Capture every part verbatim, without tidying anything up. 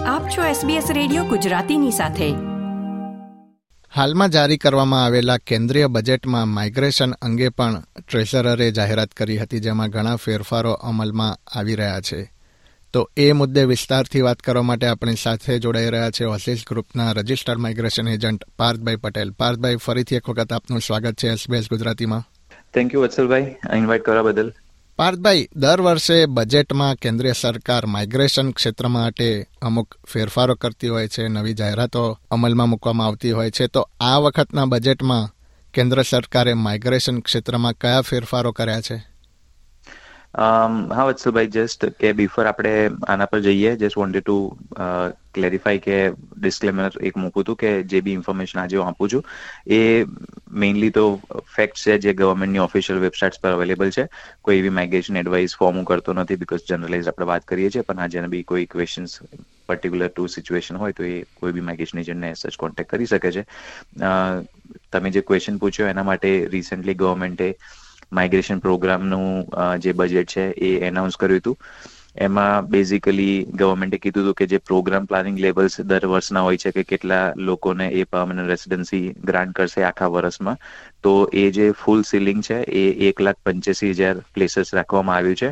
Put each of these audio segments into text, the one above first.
આપ છો SBS radio ગુજરાતીની સાથે. હાલમાં જારી કરવામાં આવેલા કેન્દ્રીય બજેટમાં માઇગ્રેશન અંગે પણ ટ્રેઝરરે જાહેરાત કરી હતી, જેમાં ઘણા ફેરફારો અમલમાં આવી રહ્યા છે. તો એ મુદ્દે વિસ્તારથી વાત કરવા માટે આપણી સાથે જોડાઈ રહ્યા છે ઓસિસ ગ્રુપના રજિસ્ટર્ડ માઇગ્રેશન એજન્ટ પાર્થભાઈ પટેલ. પાર્થભાઈ, ફરીથી એક વખત આપનું સ્વાગત છે એસબીએસ ગુજરાતીમાં. થેન્ક યુ વત્સલભાઈ, ઇન્વાઇટ કરવા બદલ. પાર્થભાઈ, દર વર્ષે બજેટમાં કેન્દ્રીય સરકાર માઇગ્રેશન ક્ષેત્ર માટે અમુક ફેરફારો કરતી હોય છે, નવી જાહેરાતો અમલમાં મૂકવામાં આવતી હોય છે. તો આ વખતના બજેટમાં કેન્દ્ર સરકારે માઇગ્રેશન ક્ષેત્રમાં કયા ફેરફારો કર્યા છે? હા વત્સલભાઈ, જસ્ટ કે બિફોર આપણે આના પર જઈએ, જસ્ટ વોન્ટેડ ટુ ક્લેરિફાઈ કે ડિસ્ક્લેમર એક મૂકું હતું કે જે બી ઇન્ફોર્મેશન આજે હું આપું છું એ મેઇનલી તો ફેક્ટ છે જે ગવર્મેન્ટની ઓફિશિયલ વેબસાઇટ્સ પર અવેલેબલ છે. કોઈ એવી માઇગ્રેશન એડવાઇસ ફોર્મ હું કરતો નથી, બીકોઝ જનરલાઇઝ આપણે વાત કરીએ છીએ. પણ આ જેને બી કોઈ ક્વેશ્ચન્સ પર્ટિક્યુલર ટુ સિચ્યુએશન હોય તો એ કોઈ બી માઇગ્રેશન એજન્ટને સચ કોન્ટેક્ટ કરી શકે છે. તમે જે ક્વેશ્ચન પૂછ્યો એના માટે રિસેન્ટલી ગવર્મેન્ટે માઇગ્રેશન પ્રોગ્રામનું જે બજેટ છે એ એનાઉન્સ કર્યું હતું. એમાં બેઝિકલી ગવર્મેન્ટે કીધું હતું કે જે પ્રોગ્રામ પ્લાનિંગ લેવલ્સ દર વર્ષના હોય છે કે કેટલા લોકોને એ પરમનન્ટ રેસિડન્સી ગ્રાન્ટ કરશે આખા વર્ષમાં, તો એ જે ફૂલ સીલિંગ છે એ એક લાખ પંચ્યાસી હજાર પ્લેસીસ રાખવામાં આવ્યું છે,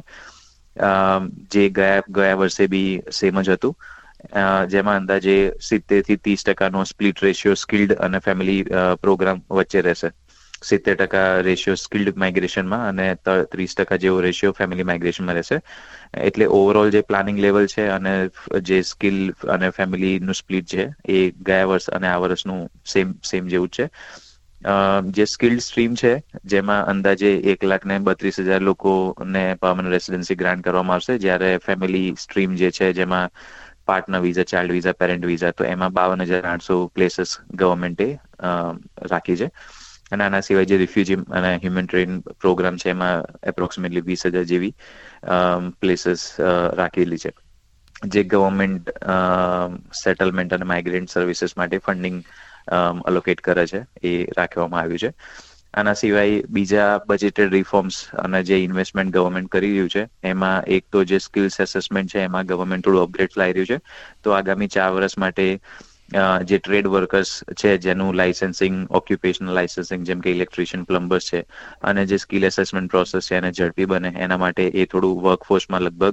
જે ગયા ગયા વર્ષે બી સેમ જ હતું. જેમાં અંદાજે સિત્તેર થી ત્રીસ ટકાનો સ્પ્લિટ રેશિયો સ્કિલ્ડ અને ફેમિલી પ્રોગ્રામ વચ્ચે રહેશે. સિત્તેર ટકા રેશિયો સ્કિલ્ડ માઇગ્રેશનમાં અને ત્રીસ ટકા જેવો રેશિયો ફેમિલી માઇગ્રેશનમાં રહેશે. એટલે ઓવરઓલ જે પ્લાનિંગ લેવલ છે અને જે સ્કિલ અને ફેમિલીનું સ્પ્લિટ છે એ ગયા વર્ષ અને આ વર્ષનું સેમ સેમ જેવું જ છે. જે સ્કિલ્ડ સ્ટ્રીમ છે જેમાં અંદાજે એક લાખ ને બત્રીસ હજાર લોકોને પરમનન્ટ રેસિડેન્સી ગ્રાન્ટ કરવામાં આવશે, જ્યારે ફેમિલી સ્ટ્રીમ જે છે જેમાં partner visa, child visa, parent visa, તો એમાં બાવન હજાર આઠસો પ્લેસીસ ગવર્મેન્ટે રાખી છે. અને આના સિવાય જે રિફ્યુજી અને હ્યુમેનિટેરિયન પ્રોગ્રામ છે એમાં એપ્રોક્સિમેટલી વીસ હજાર જેવી પ્લેસીસ રાખેલી છે, જે ગવર્મેન્ટ સેટલમેન્ટ અને માઇગ્રેન્ટ સર્વિસીસ માટે ફંડિંગ અલોકેટ કરે છે એ રાખવામાં આવ્યું છે. આના સિવાય બીજા બજેટેડ રિફોર્મ્સ અને જે ઇન્વેસ્ટમેન્ટ ગવર્મેન્ટ કરી રહ્યું છે એમાં એક તો જે સ્કિલ્સ એસેસમેન્ટ છે એમાં ગવર્મેન્ટ થોડું અપડેટ લાવી રહ્યું છે. તો આગામી ચાર વર્ષ માટે જે ટ્રેડ વર્કર્સ છે જેનું લાઇસન્સિંગ, ઓક્યુપેશનલ લાઇસન્સિંગ જેમ કે ઇલેક્ટ્રિશિયન, પ્લમ્બર્સ છે, અને જે સ્કિલ એસેસમેન્ટ પ્રોસેસ છે એને ઝડપી બને એના માટે એ થોડું વર્કફોર્સમાં લગભગ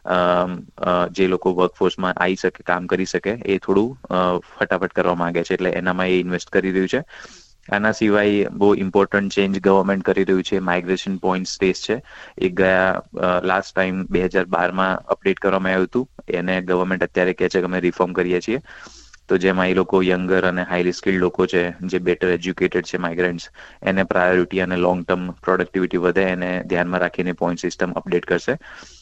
જે લોકો વર્કફોર્સમાં આવી શકે, કામ કરી શકે, એ થોડું ફટાફટ કરવા માંગે છે, એટલે એનામાં એ ઇન્વેસ્ટ કરી રહ્યું છે. આના સિવાય બહુ ઇમ્પોર્ટન્ટ ચેન્જ ગવર્મેન્ટ કરી રહ્યું છે માઇગ્રેશન પોઈન્ટ સ્ટેજ છે. એ ગયા લાસ્ટ ટાઈમ બે હજાર બારમાં અપડેટ કરવામાં આવ્યું હતું, એને ગવર્મેન્ટ અત્યારે કહે છે કે અમે રિફોર્મ કરીએ છીએ. તો જેમાં એ લોકો યંગર અને હાઈલી સ્કિલ્ડ લોકો છે જે બેટર એજ્યુકેટેડ છે માઇગ્રન્ટ્સ, એને પ્રાયોરિટી અને લોંગ ટર્મ પ્રોડક્ટિવિટી વધે એને ધ્યાનમાં રાખીને પોઈન્ટ સિસ્ટમ અપડેટ કરશે.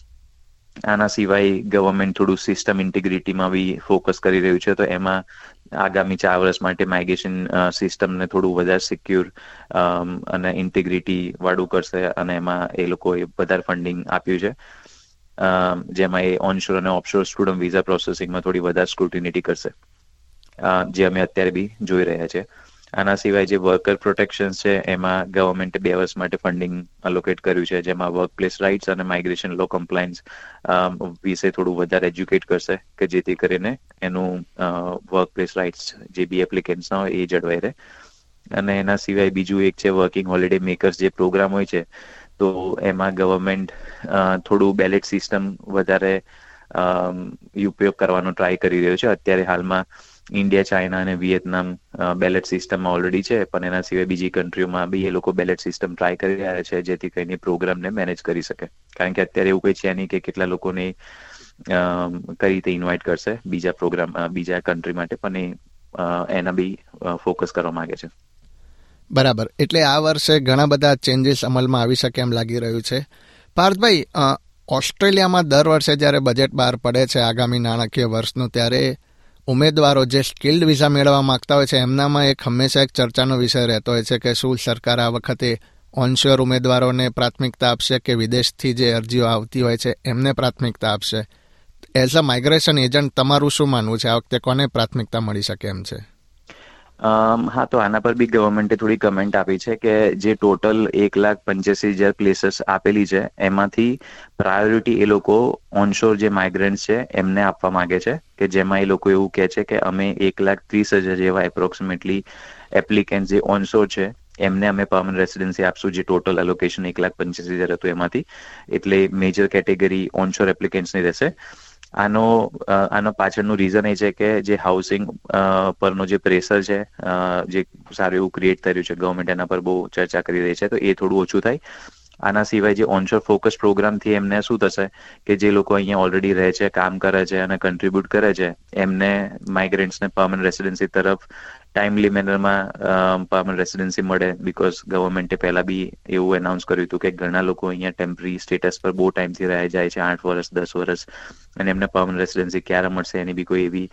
આના સિવાય ગવર્મેન્ટ થોડું સિસ્ટમ ઇન્ટિગ્રિટીમાં બી ફોકસ કરી રહ્યું છે. તો એમાં આગામી ચાર વર્ષ માટે માઇગ્રેશન સિસ્ટમને થોડું વધારે સિક્યોર અને ઇન્ટિગ્રિટી વાળું કરશે, અને એમાં એ લોકોએ વધારે ફંડિંગ આપ્યું છે, જેમાં એ ઓનશોર અને ઓફશોર સ્ટુડન્ટ વિઝા પ્રોસેસિંગમાં થોડી વધારે સ્ક્રુટિનિટી કરશે, જે અમે અત્યારે બી જોઈ રહ્યા છે. આના સિવાય જે વર્કર પ્રોટેક્શન છે એમાં ગવર્મેન્ટે બે વર્ષ માટે ફંડિંગ અલોકેટ કર્યું છે, જેમાં વર્કપ્લેસ રાઇટ્સ અને માઇગ્રેશન લો કમ્પ્લાયન્સ વિશે થોડું વધારે એજ્યુકેટ કરશે કે જેથી કરીને એનું વર્કપ્લેસ રાઇટ્સ જે બી એપ્લિકેન્ટ્સના હોય એ જળવાઈ રહે. અને એના સિવાય બીજું એક છે વર્કિંગ હોલિડે મેકર્સ જે પ્રોગ્રામ હોય છે, તો એમાં ગવર્મેન્ટ થોડું બેલેટ સિસ્ટમ વધારે ઉપયોગ કરવાનો ટ્રાય કરી રહ્યો છે. અત્યારે હાલમાં ઇન્ડિયા, ચાઇના અને વિયેતનામ બેલેટ સિસ્ટમમાં ઓલરેડી છે, પણ એના સિવાય બીજી કન્ટ્રીઓમાં બી એ લોકો બેલેટ સિસ્ટમ ટ્રાય કરી રહ્યા છે જેથી કરીને પ્રોગ્રામને મેનેજ કરી શકે. કારણ કે અત્યારે એવું કંઈ છે નહીં કે કેટલા લોકોને કઈ રીતે ઇન્વાઇટ કરશે બીજા પ્રોગ્રામ બીજા કન્ટ્રી માટે, પણ એ એના બી ફોકસ કરવા માંગે છે. બરાબર, એટલે આ વર્ષે ઘણા બધા ચેન્જીસ અમલમાં આવી શકે એમ લાગી રહ્યું છે. પાર્થભાઈ, ઓસ્ટ્રેલિયામાં દર વર્ષે જ્યારે બજેટ બહાર પડે છે આગામી નાણાકીય વર્ષનું, ત્યારે ઉમેદવારો જે સ્કિલ્ડ વિઝા મેળવવા માંગતા હોય છે એમનામાં એક હંમેશા એક ચર્ચાનો વિષય રહેતો હોય છે કે શું સરકાર આ વખતે ઓનશોર ઉમેદવારોને પ્રાથમિકતા આપશે કે વિદેશથી જે અરજીઓ આવતી હોય છે એમને પ્રાથમિકતા આપશે. એઝ અ માઇગ્રેશન એજન્ટ તમારું શું માનવું છે, આ વખતે કોને પ્રાથમિકતા મળી શકે એમ છે? હા, તો આના પર બી ગવર્મેન્ટે થોડી કમેન્ટ આપી છે કે જે ટોટલ એક લાખ પંચ્યાસી હજાર પ્લેસીસ આપેલી છે એમાંથી પ્રાયોરિટી એ લોકો ઓનશોર જે માઇગ્રન્ટ છે એમને આપવા માંગે છે, કે જેમાં એ લોકો એવું કહે છે કે અમે એક લાખ ત્રીસ હજાર જેવા એપ્રોક્સિમેટલી એપ્લિકેન્ટ જે ઓનશોર છે એમને અમે પરમનન્ટ રેસિડેન્સી આપશું, જે ટોટલ એલોકેશન એક લાખ પંચ્યાસી હજાર હતું એમાંથી. એટલે મેજર કેટેગરી ઓનશોર એપ્લિકેન્ટ્સની રહેશે. આનો આનો પાછળનું રીઝન એ છે કે જે હાઉસિંગ પરનો જે પ્રેશર છે, જે સારું એવું ક્રિએટ કર્યું છે ગવર્મેન્ટ, એના પર બહુ ચર્ચા કરી રહી છે, તો એ થોડું ઓછું થાય. આના સિવાય જે ઓનશોર ફોકસ પ્રોગ્રામથી એમને શું થશે કે જે લોકો અહીંયા ઓલરેડી રહે છે, કામ કરે છે અને કન્ટ્રીબ્યુટ કરે છે, એમને માઇગ્રન્ટ્સને પરમનન્ટ રેસિડેન્સી તરફ ટાઈમલી મેનરમાં પરમનન્ટ રેસિડેન્સી મળે. બીકોઝ ગવર્મેન્ટે પહેલા બી એવું એનાઉન્સ કર્યું હતું કે ઘણા લોકો અહીંયા ટેમ્પરરી સ્ટેટસ પર બહુ ટાઈમથી રહી જાય છે, આઠ વર્ષ દસ વર્ષ, અને એમને પરમનન્ટ રેસિડેન્સી ક્યારે મળશે એની બી કોઈ એવી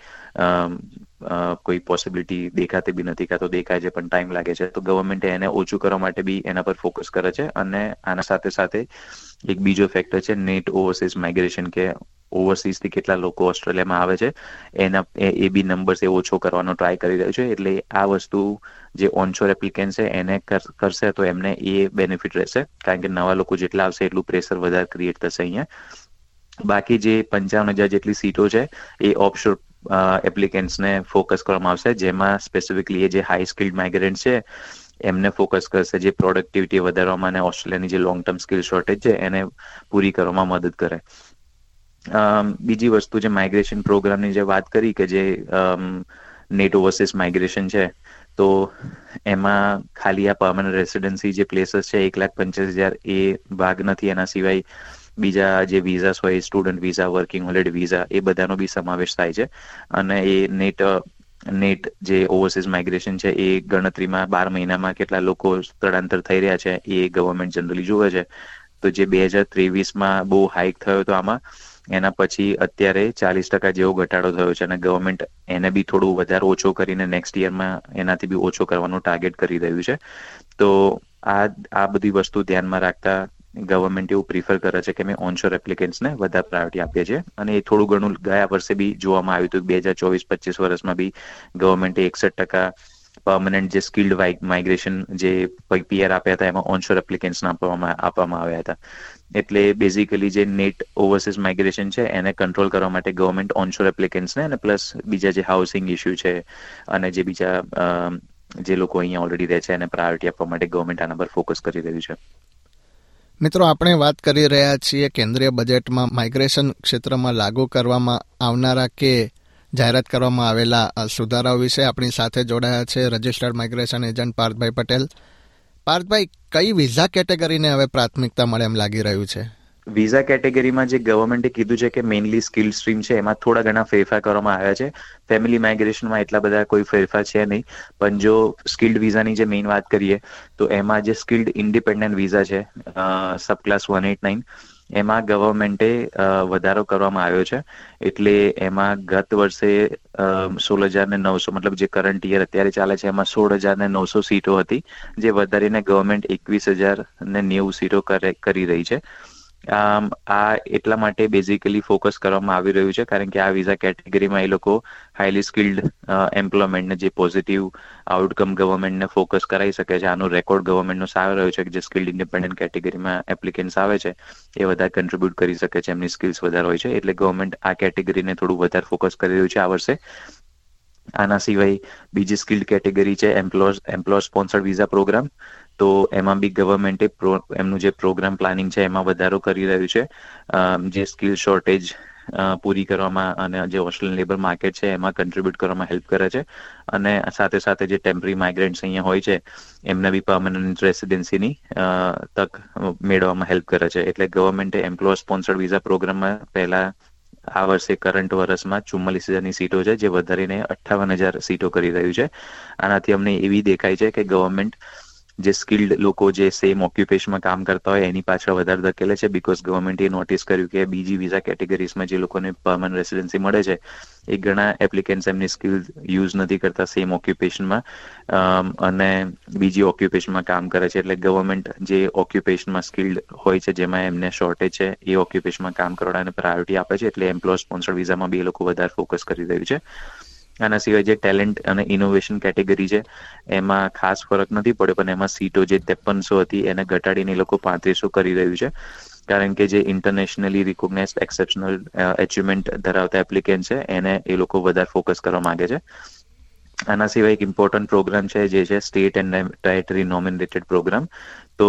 કોઈ પોસિબિલિટી દેખાતી બી નથી, કાં તો દેખાય છે પણ ટાઈમ લાગે છે. તો ગવર્મેન્ટે એને ઓછું કરવા માટે બી એના પર ફોકસ કરે છે. અને આના સાથે સાથે એક બીજો ફેક્ટર છે નેટ ઓવરસીઝ માઇગ્રેશન, કે ઓવરસીઝથી કેટલા લોકો ઓસ્ટ્રેલિયામાં આવે છે એના એ બી નંબર્સ એ ઓછો કરવાનો ટ્રાય કરી રહ્યો છે. એટલે આ વસ્તુ જે ઓનશોર એપ્લિકેન્ટ છે એને કરશે તો એમને એ બેનિફિટ રહેશે, કારણ કે નવા લોકો જેટલા આવશે એટલું પ્રેશર વધારે ક્રિએટ થશે અહીંયા. બાકી જે પંચાવન હજાર જેટલી સીટો છે એ ઓફશોર એપ્લિકેન્ટ્સને ફોકસ કરવામાં આવશે, જેમાં સ્પેસિફિકલી એ જે હાઈ સ્કિલ્ડ માઇગ્રન્ટ છે એમને ફોકસ કરશે, જે પ્રોડક્ટિવિટી વધારવામાં અને ઓસ્ટ્રેલિયાની જે લોંગ ટર્મ સ્કિલ શોર્ટેજ છે એને પૂરી કરવામાં મદદ કરે. બીજી વસ્તુ, જે માઇગ્રેશન પ્રોગ્રામની જે વાત કરી કે જે નેટ ઓવરસીઝ માઇગ્રેશન છે, તો એમાં ખાલી આ પરમનન્ટ રેસિડેન્સી જે પ્લેસીસ છે એક લાખ પંચાસ હજાર એ ભાગ નથી. એના સિવાય બીજા જે વિઝાસ હોય, student visa, working holiday visa, એ બધાનો બી સમાવેશ થાય છે. અને એ નેટ નેટ જે ઓવરસીઝ માઇગ્રેશન છે એ ગણતરીમાં બાર મહિનામાં કેટલા લોકો સ્થળાંતર થઈ રહ્યા છે એ ગવર્મેન્ટ જનરલી જોવે છે. તો જે બે હજાર ત્રેવીસમાં બહુ હાઇક થયો હતો આમાં, એના પછી અત્યારે ચાલીસ ટકા જેવો ઘટાડો થયો છે, અને ગવર્મેન્ટ એને બી થોડું વધારે ઓછો કરીને નેક્સ્ટ યરમાં એનાથી બી ઓછો કરવાનું ટાર્ગેટ કરી રહ્યું છે. તો આ આ બધી વસ્તુ ધ્યાનમાં રાખતા ગવર્મેન્ટ એવું પ્રિફર કરે છે કે અમે ઓનશોર એપ્લિકેન્ટ્સને વધારે પ્રાયોરિટી આપીએ છીએ. અને એ થોડું ઘણું ગયા વર્ષે બી જોવામાં આવ્યું હતું. બે હજાર ચોવીસ પચીસ વર્ષમાં બી ગવર્મેન્ટે એકસઠ ટકા પરમનન્ટ જે સ્કિલ્ડ માઇગ્રેશન જે પીઆર આપ્યા હતા એમાં ઓનશોર એપ્લિકેન્ટ્સને આપવામાં આપવામાં આવ્યા હતા. એટલે બેઝિકલી જે નેટ ઓવરસીઝ માઇગ્રેશન છે એને કંટ્રોલ કરવા માટે ગવર્મેન્ટ ઓનશોર એપ્લિકેન્ટ્સને અને પ્લસ બીજા જે હાઉસિંગ ઇસ્યુ છે અને જે બીજા જે લોકો અહીંયા ઓલરેડી રહે છે એને પ્રાયોરિટી આપવા માટે ગવર્મેન્ટ આના પર ફોકસ કરી રહ્યું છે. મિત્રો, આપણે વાત કરી રહ્યા છીએ કેન્દ્રીય બજેટમાં માઇગ્રેશન ક્ષેત્રમાં લાગુ કરવામાં આવનારા કે જાહેરાત કરવામાં આવેલા સુધારાઓ વિશે. આપણી સાથે જોડાયા છે રજિસ્ટર્ડ માઇગ્રેશન એજન્ટ પાર્થભાઈ પટેલ. પાર્થભાઈ, કઈ વિઝા કેટેગરીને હવે પ્રાથમિકતા મળે એમ લાગી રહ્યું છે? વિઝા કેટેગરીમાં જે ગવર્મેન્ટે કીધું છે કે મેઇનલી સ્કિલ સ્ટ્રીમ છે એમાં થોડા ઘણા ફેરફાર કરવામાં આવ્યા છે. ફેમિલી માઇગ્રેશનમાં એટલા બધા કોઈ ફેરફાર છે નહીં. પણ જો સ્કિલ્ડ વિઝાની જે મેઇન વાત કરીએ તો એમાં જે સ્કિલ્ડ ઇન્ડિપેન્ડન્ટ વિઝા છે subclass one eight nine, એમાં ગવર્મેન્ટે વધારો કરવામાં આવ્યો છે. એટલે એમાં ગત વર્ષે સોળ હજાર ને નવસો મતલબ જે કરંટ યર અત્યારે ચાલે છે એમાં સોળ હજાર ને નવસો સીટો હતી, જે વધારીને ગવર્મેન્ટ એકવીસ હજાર ને નેવું સીટો કરી રહી છે. આ એટલા માટે બેઝિકલી ફોકસ કરવામાં આવી રહ્યું છે કારણ કે આ વિઝા કેટેગરીમાં એ લોકો હાઈલી સ્કિલ્ડ એમ્પ્લોયમેન્ટને જે પોઝિટિવ આઉટકમ ગવર્મેન્ટને ફોકસ કરાવી શકે છે. આનો રેકોર્ડ ગવર્મેન્ટનો સારો રહ્યો છે કે જે સ્કિલ્ડ ઇન્ડિપેન્ડન્ટ કેટેગરીમાં એપ્લિકેન્ટ્સ આવે છે એ વધારે કન્ટ્રીબ્યુટ કરી શકે છે, એમની સ્કિલ્સ વધારે હોય છે. એટલે ગવર્મેન્ટ આ કેટેગરીને થોડું વધારે ફોકસ કરી રહ્યું છે આ વર્ષે. આના સિવાય બીજી સ્કિલ્ડ કેટેગરી છે employ employer sponsored visa program. તો એમાં બી ગવર્મેન્ટે એમનું જે પ્રોગ્રામ પ્લાનિંગ છે એમાં વધારો કરી રહ્યું છે, જે સ્કિલ શોર્ટેજ પૂરી કરવામાં અને જે ઓસ્ટ્રેલિયન લેબર માર્કેટ છે એમાં કન્ટ્રીબ્યુટ કરવામાં હેલ્પ કરે છે. અને સાથે સાથે જે ટેમ્પરરી માઇગ્રન્ટ્સ અહીંયા હોય છે એમને બી પરમનન્ટ રેસિડેન્સીની તક મેળવવામાં હેલ્પ કરે છે. એટલે ગવર્મેન્ટે એમ્પ્લોયર સ્પોન્સર્ડ વિઝા પ્રોગ્રામમાં પહેલા આ વર્ષે કરંટ વર્ષમાં ચુમ્માલીસ હજારની સીટો છે, જે વધારીને અઠ્ઠાવન હજાર સીટો કરી રહ્યું છે. આનાથી અમને એવી દેખાય છે કે ગવર્મેન્ટ જે સ્કિલ્ડ લોકો જે સેમ ઓક્યુપેશનમાં કામ કરતા હોય એની પાછળ વધારે ધકેલે છે. બીકોઝ ગવર્મેન્ટે નોટિસ કર્યું કે બીજી વિઝા કેટેગરીઝમાં જે લોકોને પરમનન્ટ રેસિડેન્સી મળે છે એ ઘણા એપ્લિકેન્ટ્સ એમની સ્કિલ યુઝ નથી કરતા સેમ ઓક્યુપેશનમાં અને બીજી ઓક્યુપેશનમાં કામ કરે છે. એટલે ગવર્મેન્ટ જે ઓક્યુપેશનમાં સ્કિલ્ડ હોય છે જેમાં એમને શોર્ટેજ છે એ ઓક્યુપેશનમાં કામ કરવાને પ્રાયોરિટી આપે છે. એટલે એમ્પ્લોયર સ્પોન્સર્ડ વિઝામાં બી એ લોકો વધારે ફોકસ કરી રહ્યું છે. આના સિવાય જે ટેલેન્ટ અને ઇનોવેશન કેટેગરી છે એમાં ખાસ ફરક નથી પડ્યો, પણ એમાં સીટો જે ત્રેપનસો હતી એને ઘટાડીને એ લોકો પાંત્રીસો કરી રહ્યું છે, કારણ કે જે ઇન્ટરનેશનલી રિકોગ્નાઇઝડ એક્સેપ્શનલ અચીવમેન્ટ ધરાવતા એપ્લિકેન્ટ છે એને એ લોકો વધારે ફોકસ કરવા માંગે છે. આના સિવાય એક ઇમ્પોર્ટન્ટ પ્રોગ્રામ છે જે છે state and territory nominated program. તો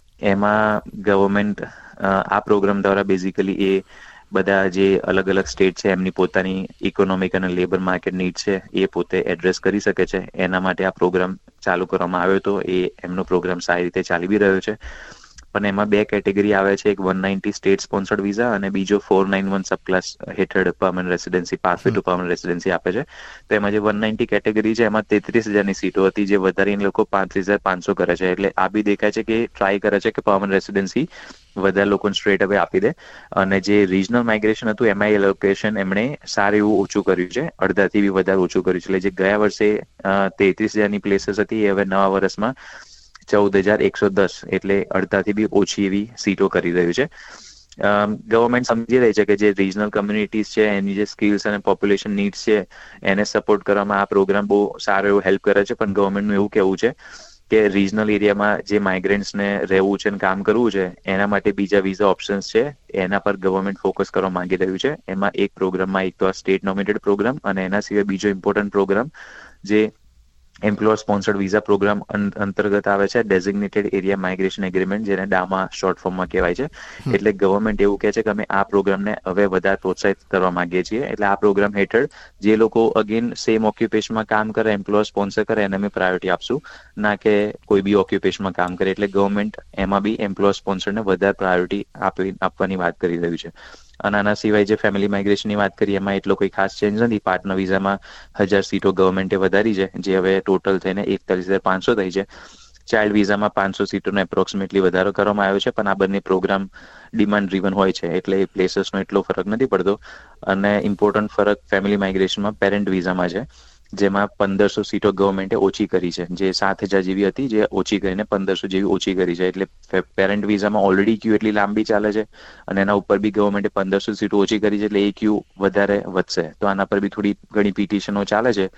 એમાં ગવર્મેન્ટ આ પ્રોગ્રામ દ્વારા બેઝિકલી એ બધા જે અલગ અલગ સ્ટેટ છે એમની પોતાની ઇકોનોમિક અને લેબર માર્કેટ નીડ છે એ પોતે એડ્રેસ કરી શકે છે. એના માટે આ પ્રોગ્રામ ચાલુ કરવામાં આવ્યો હતો. એ એમનો પ્રોગ્રામ સારી રીતે ચાલી બી રહ્યો છે. પણ એમાં બે કેટેગરી આવે છે, એક one ninety state sponsored visa અને બીજો four nine one subclass હેઠળ permanent residency, pathway to permanent residency આપે છે. તો એમાં જે વન નાઇન્ટી કેટેગરી છે એમાં તેત્રીસ હજારની સીટો હતી, જે વધારીને લોકો પાંત્રીસ હજાર પાંચસો કરે છે. એટલે આ બી દેખાય છે કે ટ્રાય કરે છે કે પરમનન્ટ રેસિડેન્સી વધારે લોકોને સ્ટ્રેટ અવે આપી દે. અને જે રિજનલ માઇગ્રેશન હતું એમાં એલોકેશન એમણે સારું એવું ઓછું કર્યું છે, અડધાથી બી વધારે ઓછું કર્યું છે. એટલે જે ગયા વર્ષે તેત્રીસ હજારની પ્લેસીસ હતી એ હવે નવા વર્ષમાં ચૌદ હજાર એકસો દસ એટલે અડધાથી બી ઓછી એવી સીટો કરી રહ્યું છે. ગવર્મેન્ટ સમજી રહી છે કે જે રિજનલ કમ્યુનિટીઝ છે એની જે સ્કિલ્સ અને પોપ્યુલેશન નીડ્સ છે એને સપોર્ટ કરવામાં આ પ્રોગ્રામ બહુ સારો એવું હેલ્પ કરે છે. પણ ગવર્મેન્ટનું એવું કહેવું છે કે રિજનલ એરિયામાં જે માઇગ્રન્ટ્સને રહેવું છે અને કામ કરવું છે એના માટે બીજા વિઝા ઓપ્શન્સ છે, એના પર ગવર્મેન્ટ ફોકસ કરવા માંગી રહ્યું છે. એમાં એક પ્રોગ્રામમાં એક તો આ સ્ટેટ નોમિનેટેડ પ્રોગ્રામ અને એના સિવાય બીજો ઇમ્પોર્ટન્ટ પ્રોગ્રામ જે એમ્પ્લોયર સ્પોન્સર્ડ વિઝા પ્રોગ્રામ અંતર્ગત આવે છે, ડેઝિગ્નેટેડ એરિયા માઇગ્રેશન એગ્રીમેન્ટ, જેને ડામા શોર્ટ ફોર્મમાં કહેવાય છે. એટલે ગવર્મેન્ટ એવું કહે છે કે અમે આ પ્રોગ્રામને હવે વધારે પ્રોત્સાહિત કરવા માંગીએ છીએ. એટલે આ પ્રોગ્રામ હેઠળ જે લોકો અગેન સેમ ઓક્યુપેશનમાં કામ કરે, એમ્પ્લોયર સ્પોન્સર કરે, એને અમે પ્રાયોરિટી આપશું, ના કે કોઈ બી ઓક્યુપેશનમાં કામ કરે. એટલે ગવર્મેન્ટ એમાં બી એમ્પ્લોયર સ્પોન્સરને વધારે પ્રાયોરિટી આપી આપવાની વાત કરી રહ્યું છે. અને આના સિવાય જે ફેમિલી માઇગ્રેશનની વાત કરીએ એમાં એટલો કોઈ ખાસ ચેન્જ નથી. પાર્ટનર વિઝામાં હજાર સીટો ગવર્મેન્ટે વધારી છે, જે હવે ટોટલ થઈને એકતાલીસ હજાર પાંચસો થઈ છે. ચાઇલ્ડ વિઝામાં પાંચસો સીટોનો એપ્રોક્સિમેટલી વધારો કરવામાં આવ્યો છે. પણ આ બંને પ્રોગ્રામ ડિમાન્ડ ડ્રીવન હોય છે એટલે પ્લેસીસનો એટલો ફરક નથી પડતો. અને ઇમ્પોર્ટન્ટ ફરક ફેમિલી માઇગ્રેશનમાં પેરેન્ટ વિઝામાં છે, જેમાં પંદરસો સીટો ગવર્મેન્ટે ઓછી કરી છે. જે સાત હજાર જેવી હતી જે ઓછી કરીને પંદરસો જેવી ઓછી કરી છે. એટલે પેરેન્ટ વિઝામાં ઓલરેડી ક્યુ એટલી લાંબી ચાલે છે અને એના ઉપર બી ગવર્મેન્ટે પંદરસો સીટો ઓછી કરી છે, એટલે એ ક્યુ વધારે વધશે. તો આના પર બી થોડી ઘણી પિટિશનો ચાલે છે,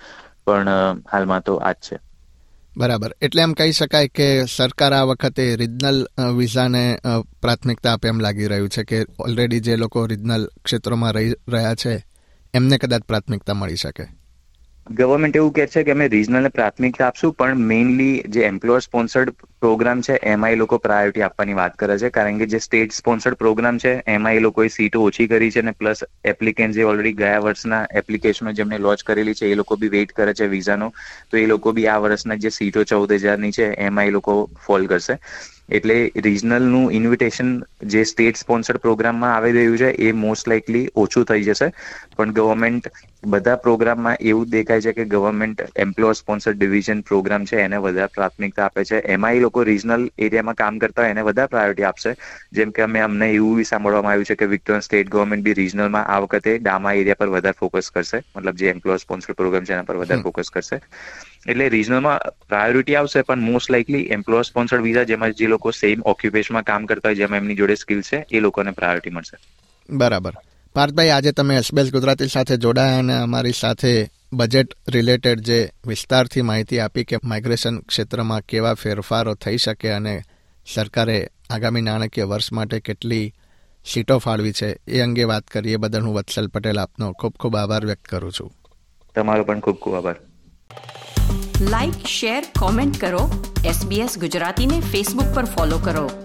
પણ હાલમાં તો આ જ છે. બરાબર. એટલે એમ કહી શકાય કે સરકાર આ વખતે રિજનલ વિઝાને પ્રાથમિકતા આપે એમ લાગી રહ્યું છે કે ઓલરેડી જે લોકો રિજનલ ક્ષેત્રોમાં રહી રહ્યા છે એમને કદાચ પ્રાથમિકતા મળી શકે. ગવર્મેન્ટ એવું કહે છે કે અમે રિજનલને પ્રાથમિકતા આપશું, પણ મેઇનલી જે એમ્પ્લોયર સ્પોન્સર્ડ પ્રોગ્રામ છે એમાં એ લોકો પ્રાયોરિટી આપવાની વાત કરે છે, કારણ કે જે સ્ટેટ સ્પોન્સર્ડ પ્રોગ્રામ છે એમાં એ લોકોએ સીટો ઓછી કરી છે. અને પ્લસ એપ્લિકેન્ટ જે ઓલરેડી ગયા વર્ષના એપ્લિકેશનો જેમને લોન્ચ કરેલી છે એ લોકો બી વેઇટ કરે છે વિઝાનો, તો એ લોકો બી આ વર્ષના જે સીટો ચૌદ હજારની છે એમાં એ લોકો ફોલ કરશે. એટલે રિજનલનું ઇન્વિટેશન જે સ્ટેટ સ્પોન્સર્ડ પ્રોગ્રામમાં આવી રહ્યું છે એ મોસ્ટ લાઇકલી ઓછું થઈ જશે. પણ ગવર્મેન્ટ બધા પ્રોગ્રામમાં એવું દેખાય છે કે government employer sponsored division program છે એને વધારે પ્રાથમિકતા આપે છે. એમાં એ લોકો રિજનલ એરિયામાં કામ કરતા હોય એને વધારે પ્રાયોરિટી આપશે. જેમ કે અમે અમને એવું બી સાંભળવામાં આવ્યું છે કે વિક્ટોરિયન સ્ટેટ ગવર્મેન્ટ બી રિજનલમાં આ વખતે ડામા એરિયા પર વધારે ફોકસ કરશે, મતલબ જે એમ્પ્લોયર સ્પોન્સર્ડ પ્રોગ્રામ છે એના પર વધારે ફોકસ કરશે. એટલે રિજનલમાં પ્રાયોરિટી આવશે, પણ most likely employer sponsored visa જેમાં જે લોકો સેમ ઓક્યુપેશનમાં કામ કરતા હોય, જેમાં એમની જોડે સ્કિલ છે, એ લોકોને પ્રાયોરિટી મળશે. બરાબર. પાર્થભાઈ, આજે તમે એસબીએસ ગુજરાતી સાથે જોડાયા અને અમારી સાથે બજેટ રિલેટેડ જે વિસ્તારથી માહિતી આપી કે માઇગ્રેશન ક્ષેત્રમાં કેવા ફેરફારો થઈ શકે અને સરકારે આગામી નાણાકીય વર્ષ માટે કેટલી સીટો ફાળવી છે એ અંગે વાત કરી, એ બદલ હું વત્સલ પટેલ આપનો ખૂબ ખૂબ આભાર વ્યક્ત કરું છું. તમારો પણ ખૂબ ખૂબ આભાર. લાઇક, શેર, કોમેન્ટ કરો. એસબીએસ ગુજરાતીને ફેસબુક પર ફોલો કરો.